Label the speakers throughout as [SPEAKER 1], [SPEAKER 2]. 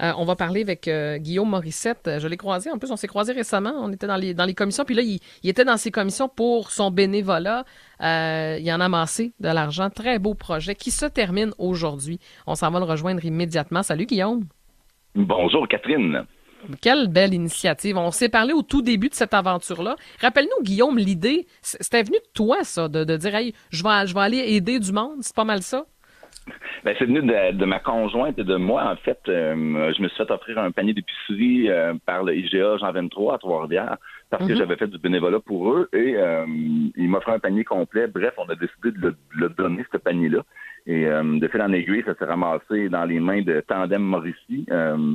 [SPEAKER 1] On va parler avec Guillaume Morissette. Je l'ai croisé. En plus, on s'est croisé récemment. On était dans les commissions. Puis là, il était dans ses commissions pour son bénévolat. Il en a amassé de l'argent. Très beau projet qui se termine aujourd'hui. On s'en va le rejoindre immédiatement. Salut, Guillaume.
[SPEAKER 2] Bonjour, Catherine.
[SPEAKER 1] Quelle belle initiative. On s'est parlé au tout début de cette aventure-là. Rappelle-nous, Guillaume, l'idée, c'était venu de toi, ça, de dire, hey, je vais aller aider du monde. C'est pas mal ça?
[SPEAKER 2] Ben, c'est venu de ma conjointe et de moi. En fait, je me suis fait offrir un panier d'épicerie par le IGA Jean 23 à Trois-Rivières parce que j'avais fait du bénévolat pour eux et ils m'offraient un panier complet. Bref, on a décidé de le donner, ce panier-là. Et de fil en aiguille, ça s'est ramassé dans les mains de Tandem Mauricie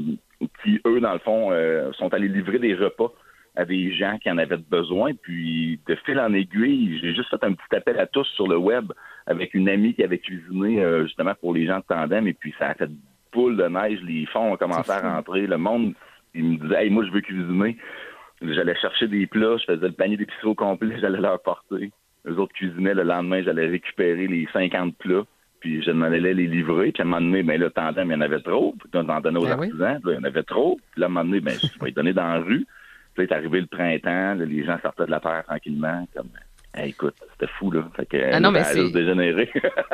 [SPEAKER 2] qui, eux, dans le fond, sont allés livrer des repas à des gens qui en avaient besoin. Puis, de fil en aiguille, j'ai juste fait un petit appel à tous sur le web avec une amie qui avait cuisiné justement pour les gens de Tandem. Et puis, ça a fait boule de neige. Les fonds ont commencé à rentrer. Le monde, il me disait « Hey, moi, je veux cuisiner. » J'allais chercher des plats. Je faisais le panier d'épicerie au complet. J'allais leur porter. Eux autres cuisinaient. Le lendemain, j'allais récupérer les 50 plats. Puis je m'en allais les livrer. Puis à un moment donné, ben là, Tandem, il y en avait trop. Puis on en donnait aux artisans. Puis là, il y en avait trop. Puis là, à un moment donné, ben, je vais les donner dans la rue. Puis là, est arrivé le printemps. Là, les gens sortaient de la terre tranquillement. Comme, hey, écoute, c'était fou, là. Fait que,
[SPEAKER 1] non, mais
[SPEAKER 2] ça a juste dégénéré.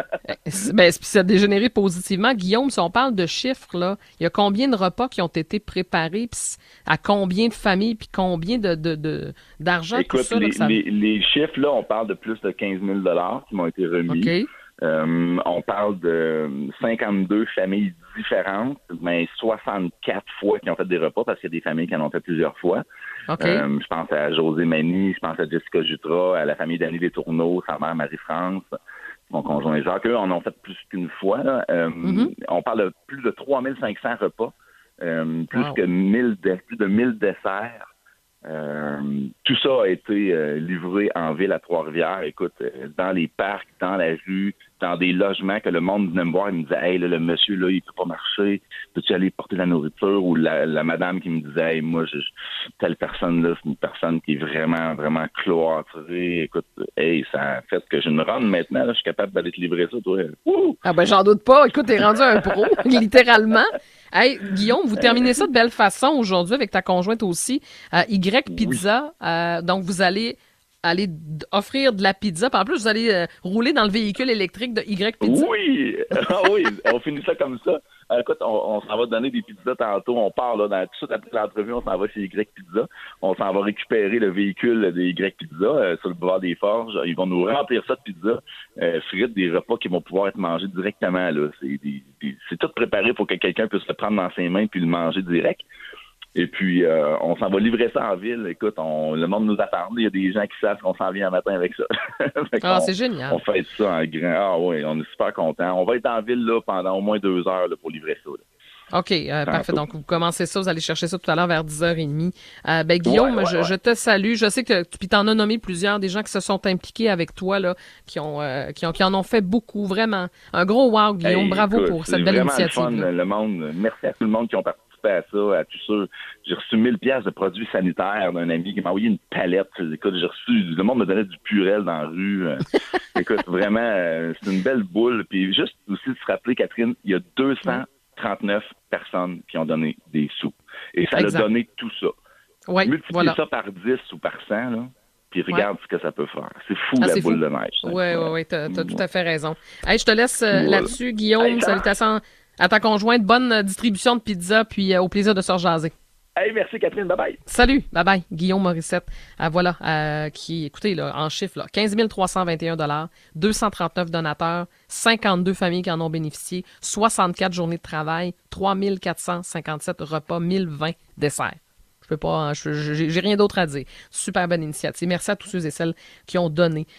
[SPEAKER 1] Ben, ça a dégénéré positivement. Guillaume, si on parle de chiffres, là, il y a combien de repas qui ont été préparés, puis à combien de familles, puis combien d'argent,
[SPEAKER 2] écoute,
[SPEAKER 1] tout ça?
[SPEAKER 2] Les chiffres, là, on parle de plus de 15 000 qui m'ont été remis.
[SPEAKER 1] OK.
[SPEAKER 2] On parle de 52 familles différentes, mais 64 fois qui ont fait des repas parce qu'il y a des familles qui en ont fait plusieurs fois.
[SPEAKER 1] OK.
[SPEAKER 2] Je pense à José Mani, je pense à Jessica Jutras, à la famille d'Annie Letourneau, sa mère Marie-France, mon conjoint Jacques. Eux en ont fait plus qu'une fois. Là. On parle de plus de 3500 repas, plus de 1000 desserts. Tout ça a été livré en ville à Trois-Rivières. Écoute, dans les parcs, dans la rue, dans des logements que le monde venait me voir, il me disait « Hey, là, le monsieur, là, il peut pas marcher. Peux-tu aller porter la nourriture? » Ou la madame qui me disait « Hey, moi, telle personne-là, c'est une personne qui est vraiment, vraiment cloîtrée. Écoute, hey, ça a fait que j'ai une run maintenant. Là, je suis capable d'aller te livrer ça, toi. » Wouh!
[SPEAKER 1] Ah ben, j'en doute pas. Écoute, t'es rendu un pro, littéralement. Hey, Guillaume, vous terminez ça de belle façon aujourd'hui avec ta conjointe aussi. Y Pizza.
[SPEAKER 2] Oui.
[SPEAKER 1] Donc, vous allez offrir de la pizza. Puis en plus, vous allez rouler dans le véhicule électrique de Y Pizza.
[SPEAKER 2] Oui! Ah oui, on finit ça comme ça. Écoute, on s'en va donner des pizzas tantôt. On part là, tout de suite après l'entrevue, on s'en va chez Y Pizza. On s'en va récupérer le véhicule des Y Pizza sur le boulevard des Forges. Ils vont nous remplir ça de pizza, frites, des repas qui vont pouvoir être mangés directement. Là. C'est tout préparé pour que quelqu'un puisse le prendre dans ses mains puis le manger direct. Et puis, on s'en va livrer ça en ville. Écoute, le monde nous attend. Il y a des gens qui savent qu'on s'en vient un matin avec ça.
[SPEAKER 1] C'est génial.
[SPEAKER 2] On fait ça en grand. Ah oui, on est super contents. On va être en ville là, pendant au moins 2 heures là, pour livrer ça. Là.
[SPEAKER 1] OK, parfait. Donc, vous commencez ça, vous allez chercher ça tout à l'heure vers 10h30. Ben, Guillaume, je te salue. Je sais que puis t'en as nommé plusieurs, des gens qui se sont impliqués avec toi, là, qui en ont fait beaucoup, vraiment. Un gros wow, Guillaume.
[SPEAKER 2] Hey,
[SPEAKER 1] bravo
[SPEAKER 2] écoute,
[SPEAKER 1] pour cette belle initiative.
[SPEAKER 2] C'est vraiment le fun, le monde. Merci à tout le monde qui ont participé à ça, à tous ceux. J'ai reçu 1000 pièces de produits sanitaires d'un ami qui m'a envoyé une palette. Écoute, le monde me donnait du Purel dans la rue. Écoute, vraiment, c'est une belle boule. Puis juste aussi de se rappeler, Catherine, il y a 239 personnes qui ont donné des sous. Et ça a donné tout ça.
[SPEAKER 1] Oui,
[SPEAKER 2] multiplier ça par 10 ou par 100, là, puis regarde ce que ça peut faire. C'est fou, la boule de neige.
[SPEAKER 1] Oui, t'as tout à fait raison. Hey, je te laisse là-dessus, Guillaume. Hey, salutations à ta conjointe. Bonne distribution de pizza, puis au plaisir de se rejaser.
[SPEAKER 2] Hey, merci Catherine, bye-bye.
[SPEAKER 1] Salut, bye-bye. Guillaume Morissette, qui, écoutez, là, en chiffres, là, 15 321 239 donateurs, 52 familles qui en ont bénéficié, 64 journées de travail, 3 457 repas, 1020 desserts. Je peux pas, j'ai rien d'autre à dire. Super bonne initiative. Merci à tous ceux et celles qui ont donné.